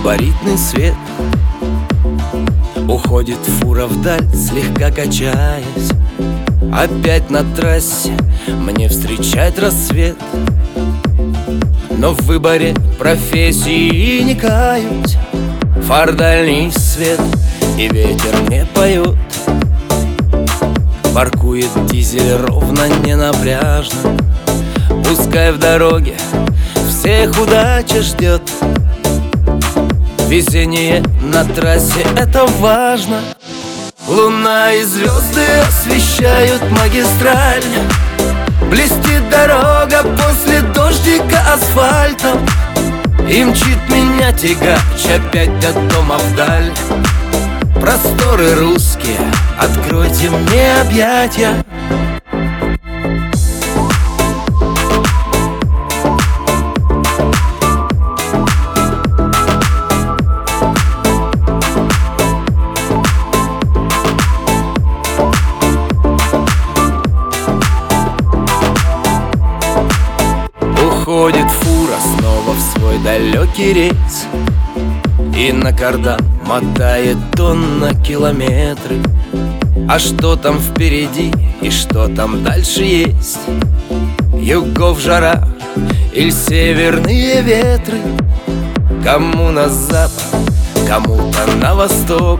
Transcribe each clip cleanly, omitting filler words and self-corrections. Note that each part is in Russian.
габаритный свет. Уходит фура вдаль, слегка качаясь. Опять на трассе мне встречать рассвет. Но в выборе профессии не каюсь. Фар дальний свет и ветер мне поет. Паркует дизель ровно, не напряжно. Пускай в дороге всех удача ждет. Везение на трассе — это важно. Луна и звезды освещают магистраль. Блестит дорога после дождика асфальтом. И мчит меня тягач опять от дома вдаль. Просторы русские, откройте мне объятия. Уходит фура снова в свой далекий рейс. И на кардан мотает он на километры. А что там впереди и что там дальше есть? Югов жара или северные ветры? Кому на запад, кому-то на восток.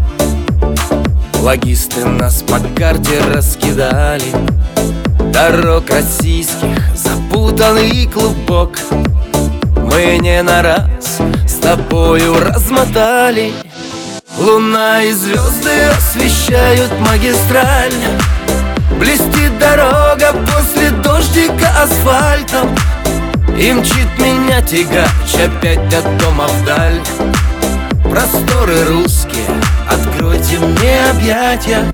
Логисты нас по карте раскидали. Дорог российских запутанный клубок. Мы не на раз с тобою размотали. Луна и звезды освещают магистраль. Блестит дорога после дождика асфальтом. И мчит меня тягач опять от дома вдаль. Просторы русские, откройте мне объятия.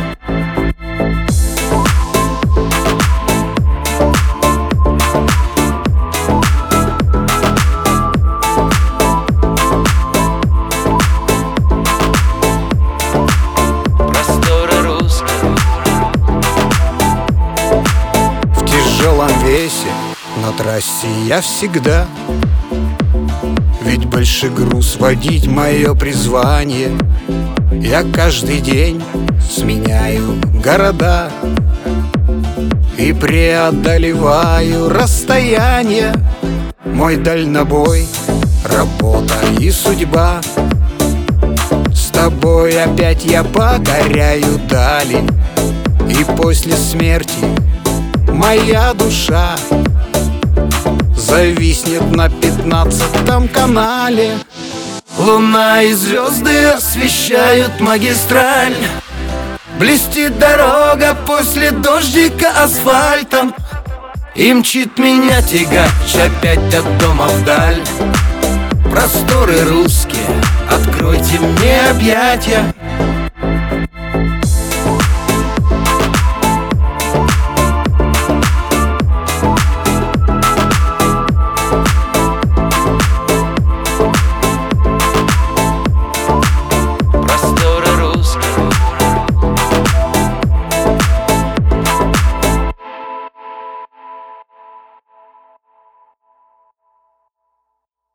Весе на трассе я всегда. Ведь больше груз водить мое призвание. Я каждый день сменяю города и преодолеваю расстояние. Мой дальнобой, работа и судьба. С тобой опять я покоряю дали. И после смерти моя душа зависнет на 15-м канале. Луна и звезды освещают магистраль. Блестит дорога после дождика асфальтом. И мчит меня тягач опять от дома вдаль. Просторы русские, откройте мне объятия.